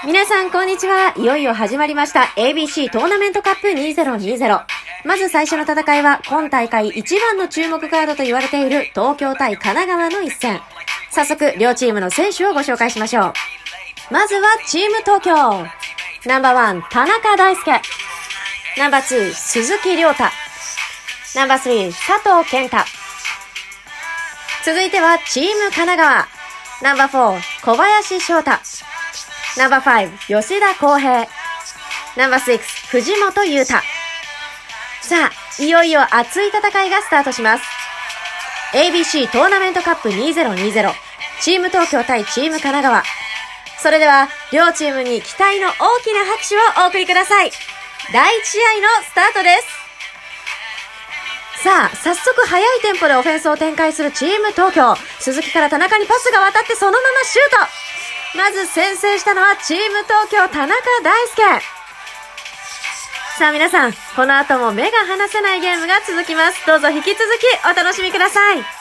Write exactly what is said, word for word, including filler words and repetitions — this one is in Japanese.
皆さんこんにちは。いよいよ始まりました エービーシー トーナメントカップにせんにじゅう。まず最初の戦いは今大会一番の注目カードと言われている東京対神奈川の一戦。早速両チームの選手をご紹介しましょう。まずはチーム東京。ナンバーワン田中大輔。ナンバーツー鈴木亮太。ナンバースリー佐藤健太。続いてはチーム神奈川。ナンバーフォー小林翔太。ナンバーファイブ吉田康平。ナンバーシックス藤本優太。さあいよいよ熱い戦いがスタートします。 エービーシー トーナメントカップにせんにじゅう、チーム東京対チーム神奈川。それでは両チームに期待の大きな拍手をお送りください。だいいち試合のスタートです。さあ早速速いテンポでオフェンスを展開するチーム東京。鈴木から田中にパスが渡ってそのままシュート。まず先制したのはチーム東京田中大輔。さあ皆さんこの後も目が離せないゲームが続きます。どうぞ引き続きお楽しみください。